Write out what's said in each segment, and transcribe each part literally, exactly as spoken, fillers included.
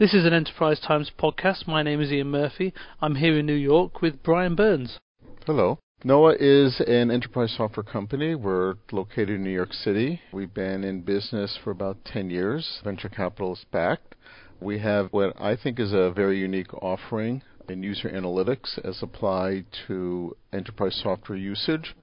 This is an Enterprise Times podcast. My name is Ian Murphy. I'm here in New York with Brian Burns. Hello. Noah is an enterprise software company. We're located in New York City. We've been in business for about ten years. Venture capital is backed. We have what I think is a very unique offering in user analytics as applied to enterprise software usage.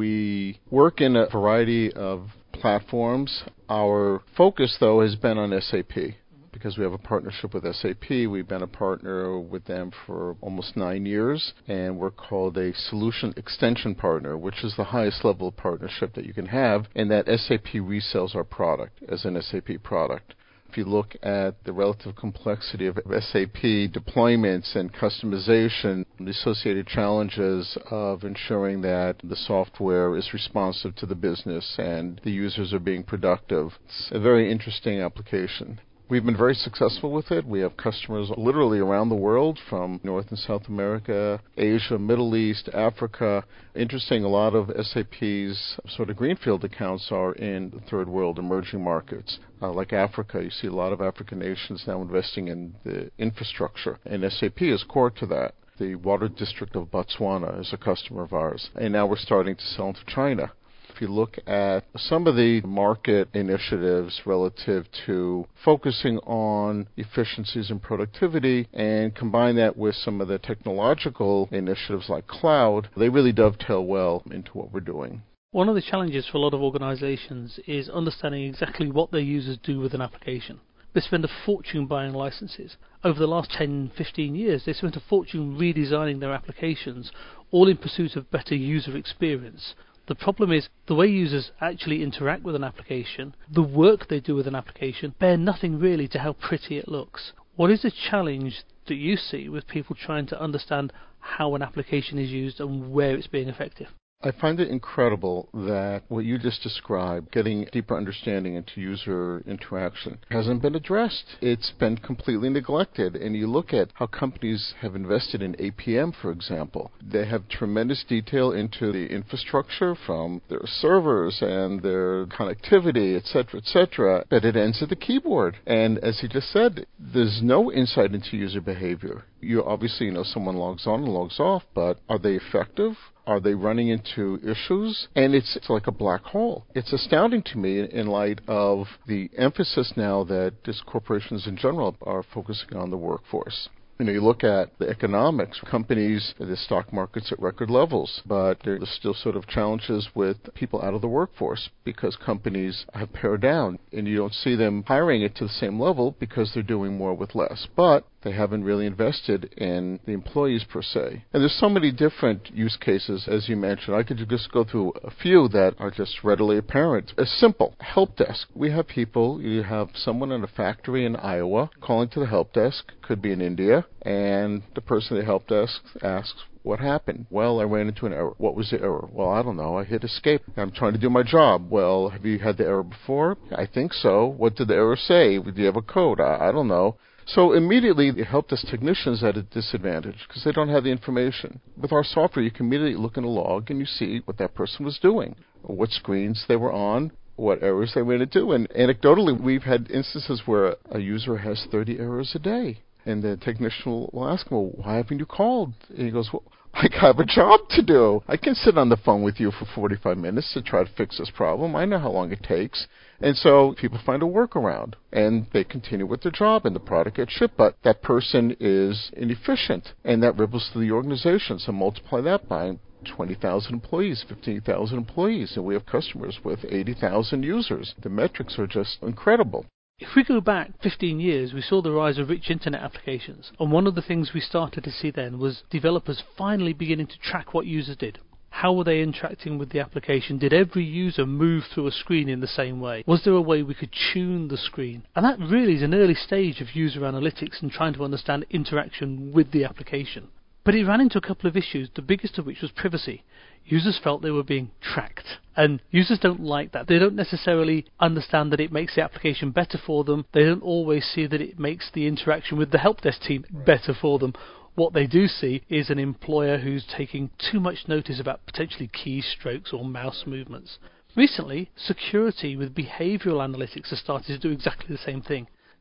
We work in a variety of platforms. Our focus, though, has been on S A P. Because we have a partnership with S A P, we've been a partner with them for almost nine years, and we're called a solution extension partner, which is the highest level of partnership that you can have, and that S A P resells our product as an S A P product. If you look at the relative complexity of S A P deployments and customization, the associated challenges of ensuring that the software is responsive to the business and the users are being productive, it's a very interesting application. We've been very successful with it. We have customers literally around the world, from North and South America, Asia, Middle East, Africa. Interesting, a lot of S A P's sort of greenfield accounts are in the third world emerging markets. Uh, like Africa, you see a lot of African nations now investing in the infrastructure, and S A P is core to that. The Water District of Botswana is a customer of ours, and now we're starting to sell into China. If you look at some of the market initiatives relative to focusing on efficiencies and productivity and combine that with some of the technological initiatives like cloud, they really dovetail well into what we're doing. One of the challenges for a lot of organizations is understanding exactly what their users do with an application. They spend a fortune buying licenses. Over the last ten, fifteen years, they spent a fortune redesigning their applications, all in pursuit of better user experience. The problem is the way users actually interact with an application, the work they do with an application, bear nothing really to how pretty it looks. What is the challenge that you see with people trying to understand how an application is used and where it's being effective? I find it incredible that what you just described, getting deeper understanding into user interaction, hasn't been addressed. It's been completely neglected. And you look at how companies have invested in A P M, for example. They have tremendous detail into the infrastructure, from their servers and their connectivity, et cetera, et cetera, but it ends at the keyboard. And as he just said, there's no insight into user behavior. You obviously know someone logs on and logs off, but are they effective? Are they running into issues? And it's, it's like a black hole. It's astounding to me in light of the emphasis now that these corporations in general are focusing on the workforce. You know, you look at the economics, companies, the stock market's at record levels, but there's still sort of challenges with people out of the workforce because companies have pared down, and you don't see them hiring it to the same level because they're doing more with less. But they haven't really invested in the employees per se. And there's so many different use cases, as you mentioned. I could just go through a few that are just readily apparent. A simple help desk. We have people, you have someone in a factory in Iowa calling to the help desk, could be in India, and the person at the help desk asks, what happened? Well, I ran into an error. What was the error? Well, I don't know. I hit escape. I'm trying to do my job. Well, have you had the error before? I think so. What did the error say? Do you have a code? I, I don't know. So immediately, the help desk technician's at a disadvantage because they don't have the information. With our software, you can immediately look in a log and you see what that person was doing, what screens they were on, what errors they ran into. And anecdotally, we've had instances where a user has thirty errors a day. And the technician will ask him, well, why haven't you called? And he goes, well, I have a job to do. I can sit on the phone with you for forty-five minutes to try to fix this problem. I know how long it takes. And so people find a workaround, and they continue with their job, and the product gets shipped. But that person is inefficient, and that ripples through the organization. So multiply that by twenty thousand employees, fifteen thousand employees, and we have customers with eighty thousand users. The metrics are just incredible. If we go back fifteen years, we saw the rise of rich internet applications, and one of the things we started to see then was developers finally beginning to track what users did. How were they interacting with the application? Did every user move through a screen in the same way? Was there a way we could tune the screen? And that really is an early stage of user analytics and trying to understand interaction with the application. But it ran into a couple of issues, the biggest of which was privacy. Users felt they were being tracked, and users don't like that. They don't necessarily understand that it makes the application better for them. They don't always see that it makes the interaction with the help desk team better for them. What they do see is an employer who's taking too much notice about potentially keystrokes or mouse movements. Recently, security with behavioural analytics has started to do exactly the same thing.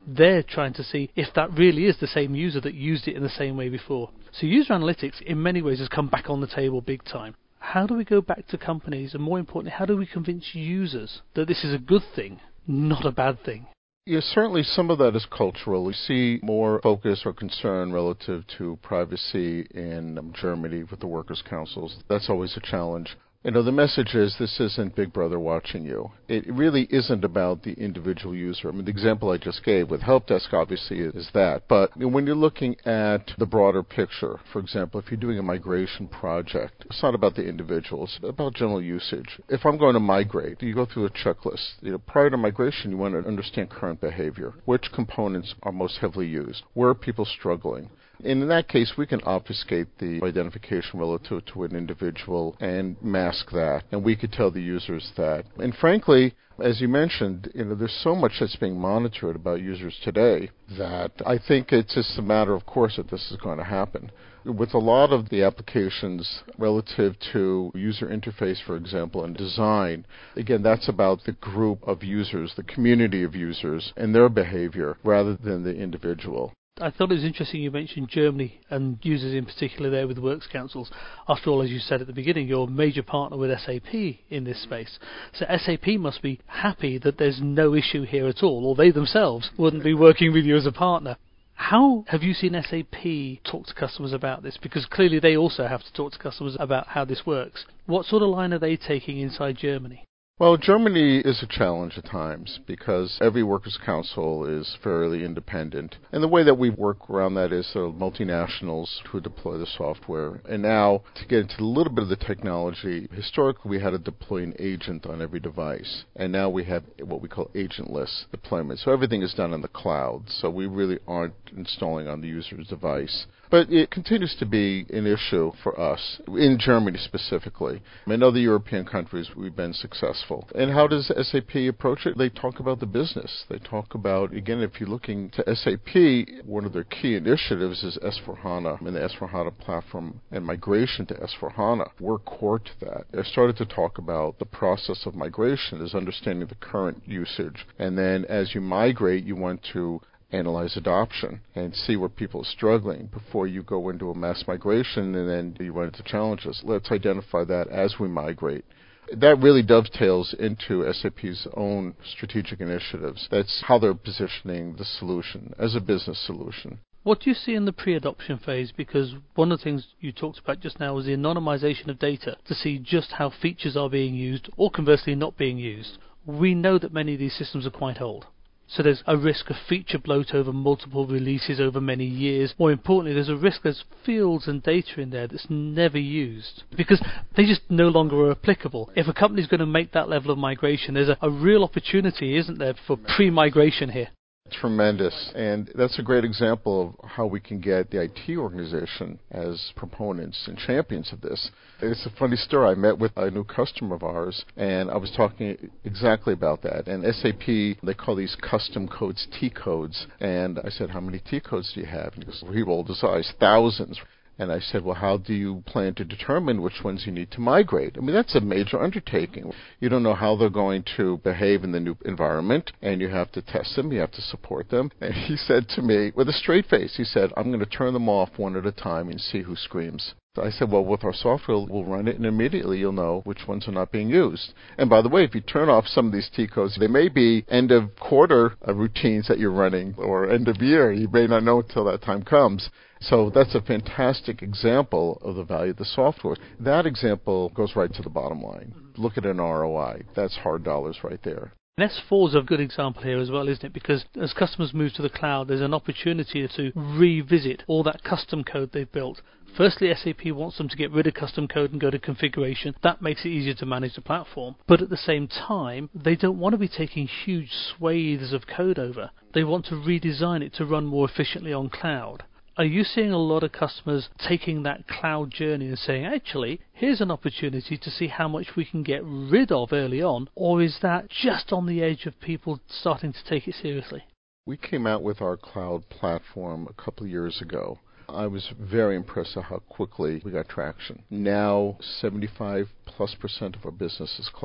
They're trying to see if that really is the same user that used it in the same way before. So user analytics, in many ways, has come back on the table big time. How do we go back to companies, and more importantly, how do we convince users that this is a good thing, not a bad thing? Yes, certainly some of that is cultural. We see more focus or concern relative to privacy in um, Germany with the workers' councils. That's always a challenge. You know, the message is this isn't Big Brother watching you. It really isn't about the individual user. I mean, the example I just gave with Help Desk obviously is that. But when you're looking at the broader picture, for example, if you're doing a migration project, it's not about the individual. It's about general usage. If I'm going to migrate, you go through a checklist. You know, prior to migration, you want to understand current behavior. Which components are most heavily used? Where are people struggling? And in that case, we can obfuscate the identification relative to an individual and mask that, and we could tell the users that. And frankly, as you mentioned, you know, there's so much that's being monitored about users today that I think it's just a matter of course that this is going to happen. With a lot of the applications relative to user interface, for example, and design, again, that's about the group of users, the community of users, and their behavior rather than the individual. I thought it was interesting you mentioned Germany and users in particular there with works councils. After all, as you said at the beginning, you're a major partner with S A P in this space. So S A P must be happy that there's no issue here at all, or they themselves wouldn't be working with you as a partner. How have you seen S A P talk to customers about this? Because clearly they also have to talk to customers about how this works. What sort of line are they taking inside Germany? Well, Germany is a challenge at times because every workers' council is fairly independent. And the way that we work around that is sort of multinationals who deploy the software. And now, to get into a little bit of the technology, historically we had to deploy an agent on every device. And now we have what we call agentless deployment. So everything is done in the cloud. So we really aren't installing on the user's device. But it continues to be an issue for us, in Germany specifically. In other European countries, we've been successful. And how does S A P approach it? They talk about the business. They talk about, again, if you're looking to S A P, one of their key initiatives is S four HANA and the S four HANA platform and migration to S four HANA. We're core to that. They started to talk about the process of migration is understanding the current usage. And then as you migrate, you want to analyze adoption and see where people are struggling before you go into a mass migration and then you run into challenges. Let's identify that as we migrate. That really dovetails into S A P's own strategic initiatives. That's how they're positioning the solution as a business solution. What do you see in the pre-adoption phase? Because one of the things you talked about just now was the anonymization of data to see just how features are being used or conversely not being used. We know that many of these systems are quite old. So there's a risk of feature bloat over multiple releases over many years. More importantly, there's a risk there's fields and data in there that's never used because they just no longer are applicable. If a company's going to make that level of migration, there's a, a real opportunity, isn't there, for pre-migration here? Tremendous. And that's a great example of how we can get the I T organization as proponents and champions of this. It's a funny story. I met with a new customer of ours, and I was talking exactly about that. And S A P, they call these custom codes T codes. And I said, how many T codes do you have? And he goes, well, he rolled his eyes, thousands. And I said, well, how do you plan to determine which ones you need to migrate? I mean, that's a major undertaking. You don't know how they're going to behave in the new environment, and you have to test them, you have to support them. And he said to me, with a straight face, he said, I'm going to turn them off one at a time and see who screams. So I said, well, with our software, we'll run it, and immediately you'll know which ones are not being used. And by the way, if you turn off some of these T codes, they may be end-of-quarter routines that you're running, or end-of-year. You may not know until that time comes. So that's a fantastic example of the value of the software. That example goes right to the bottom line. Look at an R O I. That's hard dollars right there. And S four is a good example here as well, isn't it? Because as customers move to the cloud, there's an opportunity to revisit all that custom code they've built. Firstly, S A P wants them to get rid of custom code and go to configuration. That makes it easier to manage the platform. But at the same time, they don't want to be taking huge swathes of code over. They want to redesign it to run more efficiently on cloud. Are you seeing a lot of customers taking that cloud journey and saying, actually, here's an opportunity to see how much we can get rid of early on? Or is that just on the edge of people starting to take it seriously? We came out with our cloud platform a couple of years ago. I was very impressed at how quickly we got traction. Now, seventy-five plus percent of our business is cloud.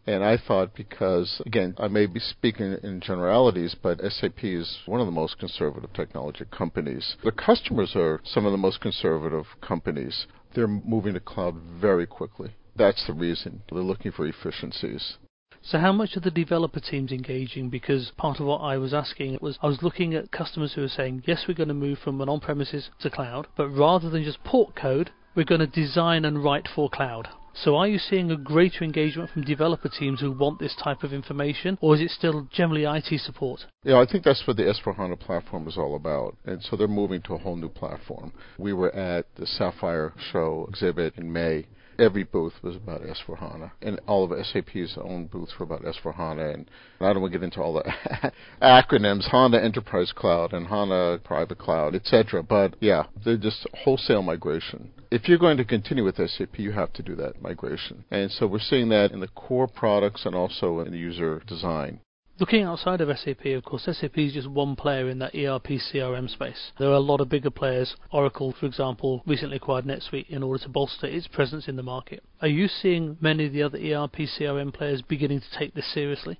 And I thought because, again, I may be speaking in generalities, but S A P is one of the most conservative technology companies. The customers are some of the most conservative companies. They're moving to cloud very quickly. That's the reason. They're looking for efficiencies. So how much are the developer teams engaging? Because part of what I was asking was, I was looking at customers who were saying, yes, we're going to move from an on-premises to cloud, but rather than just port code, we're going to design and write for cloud. So are you seeing a greater engagement from developer teams who want this type of information, or is it still generally I T support? Yeah, I think that's what the S four HANA platform is all about. And so they're moving to a whole new platform. We were at the Sapphire Show exhibit in May. Every booth was about S four HANA, and all of S A P's own booths were about S four HANA. And I don't want to get into all the acronyms, HANA Enterprise Cloud and HANA Private Cloud, et cetera. But yeah, they're just wholesale migration. If you're going to continue with S A P, you have to do that migration. And so we're seeing that in the core products and also in the user design. Looking outside of S A P, of course, S A P is just one player in that E R P C R M space. There are a lot of bigger players. Oracle, for example, recently acquired NetSuite in order to bolster its presence in the market. Are you seeing many of the other E R P C R M players beginning to take this seriously?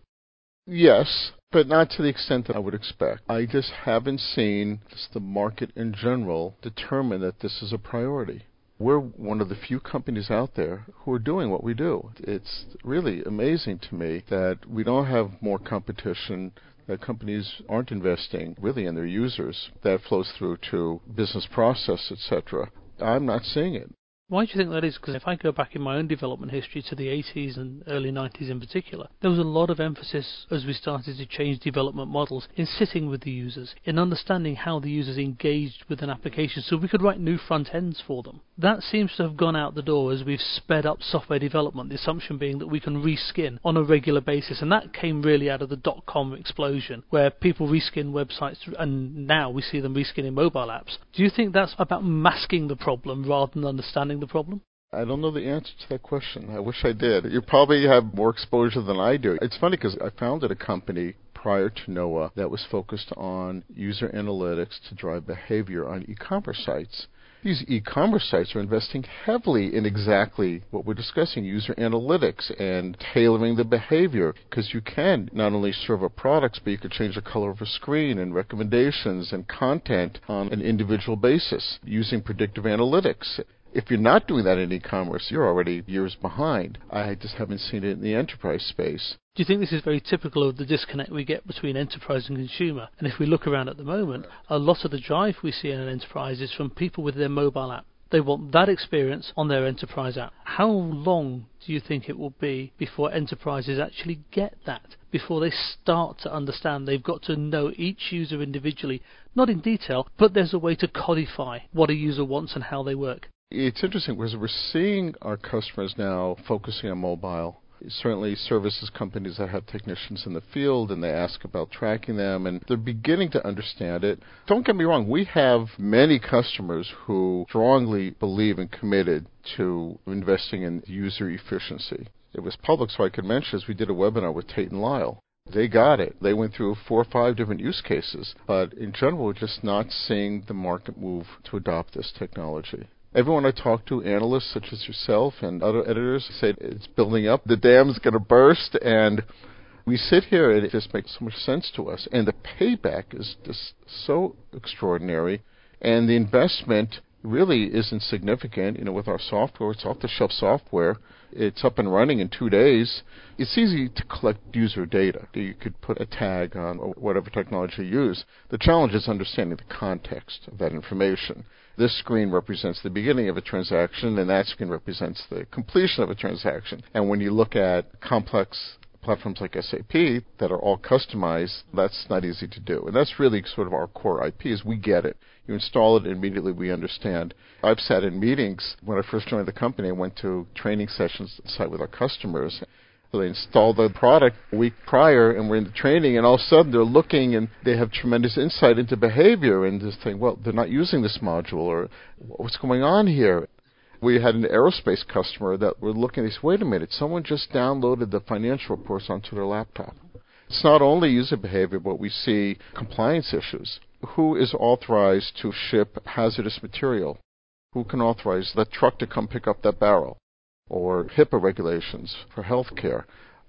Yes, but not to the extent that I would expect. I just haven't seen the market in general determine that this is a priority. We're one of the few companies out there who are doing what we do. It's really amazing to me that we don't have more competition, that companies aren't investing really in their users. That flows through to business process, et cetera. I'm not seeing it. Why do you think that is? Because if I go back in my own development history to the eighties and early nineties in particular, there was a lot of emphasis as we started to change development models in sitting with the users, in understanding how the users engaged with an application so we could write new front ends for them. That seems to have gone out the door as we've sped up software development, the assumption being that we can reskin on a regular basis, and that came really out of the dot-com explosion, where people reskin websites, and now we see them reskinning mobile apps. Do you think that's about masking the problem rather than understanding the problem? I don't know the answer to that question. I wish I did. You probably have more exposure than I do. It's funny because I founded a company prior to Noah that was focused on user analytics to drive behavior on e-commerce sites. These e-commerce sites are investing heavily in exactly what we're discussing, user analytics and tailoring the behavior, because you can not only serve up products, but you could change the color of a screen and recommendations and content on an individual basis using predictive analytics. If you're not doing that in e-commerce, you're already years behind. I just haven't seen it in the enterprise space. Do you think this is very typical of the disconnect we get between enterprise and consumer? And if we look around at the moment, a lot of the drive we see in an enterprise is from people with their mobile app. They want that experience on their enterprise app. How long do you think it will be before enterprises actually get that? Before they start to understand they've got to know each user individually, not in detail, but there's a way to codify what a user wants and how they work? It's interesting because we're seeing our customers now focusing on mobile. Certainly services companies that have technicians in the field and they ask about tracking them, and they're beginning to understand it. Don't get me wrong, we have many customers who strongly believe and committed to investing in user efficiency. It was public, so I could mention as we did a webinar with Tate and Lyle. They got it. They went through four or five different use cases, but in general, we're just not seeing the market move to adopt this technology. Everyone I talk to, analysts such as yourself and other editors, say it's building up, the dam's going to burst, and we sit here and it just makes so much sense to us. And the payback is just so extraordinary, and the investment really isn't significant. You know, with our software, it's off-the-shelf software. It's up and running in two days. It's easy to collect user data. You could put a tag on whatever technology you use. The challenge is understanding the context of that information. This screen represents the beginning of a transaction, and that screen represents the completion of a transaction. And when you look at complex platforms like S A P that are all customized, that's not easy to do. And that's really sort of our core I P is we get it. You install it, and immediately we understand. I've sat in meetings. When I first joined the company, I went to training sessions on site with our customers. They installed the product a week prior, and we're in the training, and all of a sudden they're looking, and they have tremendous insight into behavior, and just think, well, they're not using this module, or what's going on here? We had an aerospace customer that were looking at this, wait a minute, someone just downloaded the financial reports onto their laptop. It's not only user behavior, but we see compliance issues. Who is authorized to ship hazardous material? Who can authorize that truck to come pick up that barrel? Or HIPAA regulations for healthcare.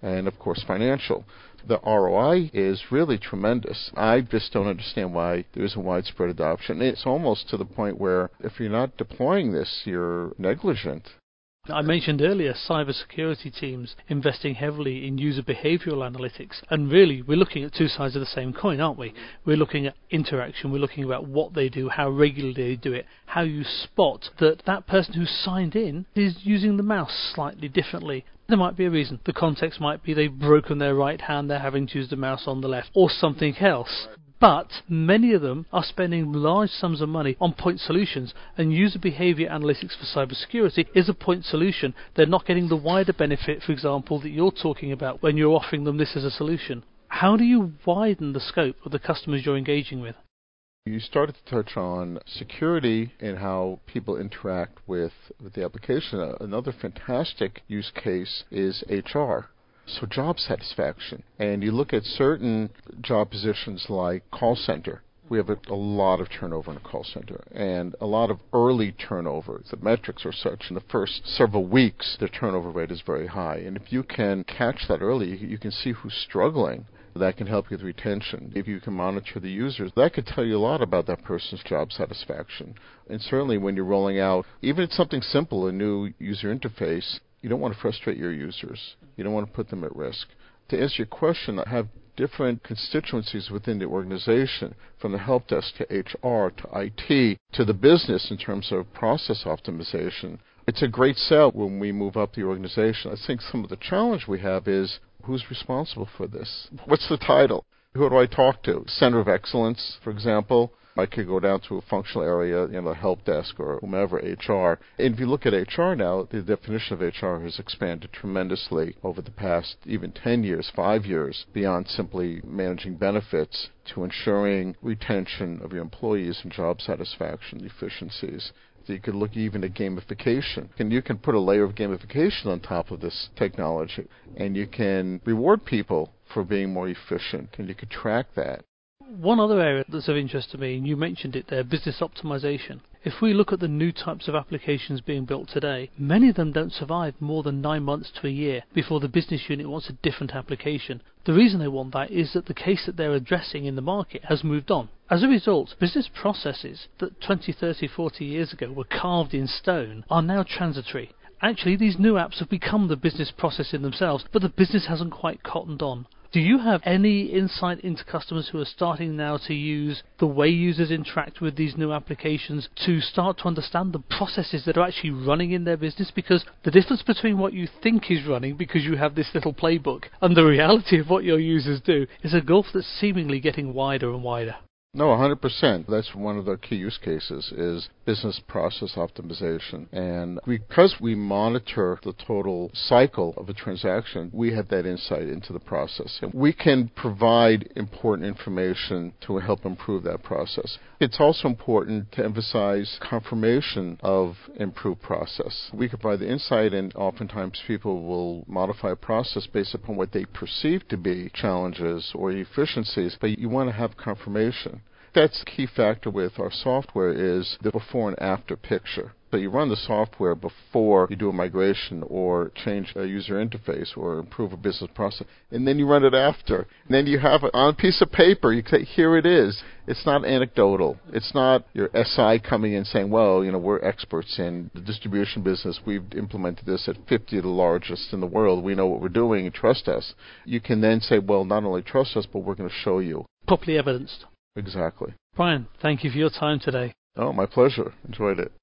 and, of course, financial. The R O I is really tremendous. I just don't understand why there isn't widespread adoption. It's almost to the point where if you're not deploying this, you're negligent. I mentioned earlier cybersecurity teams investing heavily in user behavioral analytics, and really we're looking at two sides of the same coin, aren't we? We're looking at interaction, we're looking about what they do, how regularly they do it, how you spot that that person who signed in is using the mouse slightly differently. There might be a reason. The context might be they've broken their right hand, they're having to use the mouse on the left, or something else. But many of them are spending large sums of money on point solutions, and user behavior analytics for cybersecurity is a point solution. They're not getting the wider benefit, for example, that you're talking about when you're offering them this as a solution. How do you widen the scope of the customers you're engaging with? You started to touch on security and how people interact with, with the application. Another fantastic use case is H R. So job satisfaction. And you look at certain job positions like call center. We have a, a lot of turnover in a call center and a lot of early turnover. The metrics are such in the first several weeks, the turnover rate is very high. And if you can catch that early, you, you can see who's struggling. That can help you with retention. If you can monitor the users, that could tell you a lot about that person's job satisfaction. And certainly when you're rolling out, even if it's something simple, a new user interface, you don't want to frustrate your users. You don't want to put them at risk. To answer your question, I have different constituencies within the organization, from the help desk to H R to I T to the business in terms of process optimization. It's a great sell when we move up the organization. I think some of the challenge we have is who's responsible for this? What's the title? Who do I talk to? Center of Excellence, for example. I could go down to a functional area, you know, the help desk or whomever, H R. And if you look at H R now, the definition of H R has expanded tremendously over the past even ten years, five years, beyond simply managing benefits to ensuring retention of your employees and job satisfaction efficiencies. So you could look even at gamification. And you can put a layer of gamification on top of this technology, and you can reward people for being more efficient, and you could track that. One other area that's of interest to me, and you mentioned it there, business optimization. If we look at the new types of applications being built today, many of them don't survive more than nine months to a year before the business unit wants a different application. The reason they want that is that the case that they're addressing in the market has moved on. As a result, business processes that twenty, thirty, forty years ago were carved in stone are now transitory. Actually, these new apps have become the business process in themselves, but the business hasn't quite cottoned on. Do you have any insight into customers who are starting now to use the way users interact with these new applications to start to understand the processes that are actually running in their business? Because the difference between what you think is running because you have this little playbook and the reality of what your users do is a gulf that's seemingly getting wider and wider. No, one hundred percent. That's one of the key use cases is business process optimization. And because we monitor the total cycle of a transaction, we have that insight into the process. And we can provide important information to help improve that process. It's also important to emphasize confirmation of improved process. We can provide the insight, and oftentimes people will modify a process based upon what they perceive to be challenges or efficiencies, but you want to have confirmation. That's a key factor with our software is the before and after picture. So you run the software before you do a migration or change a user interface or improve a business process, and then you run it after. And then you have it on a piece of paper. You say, here it is. It's not anecdotal. It's not your S I coming in saying, well, you know, we're experts in the distribution business. We've implemented this at fifty of the largest in the world. We know what we're doing. Trust us. You can then say, well, not only trust us, but we're going to show you. Properly evidenced. Exactly. Brian, thank you for your time today. Oh, my pleasure. Enjoyed it.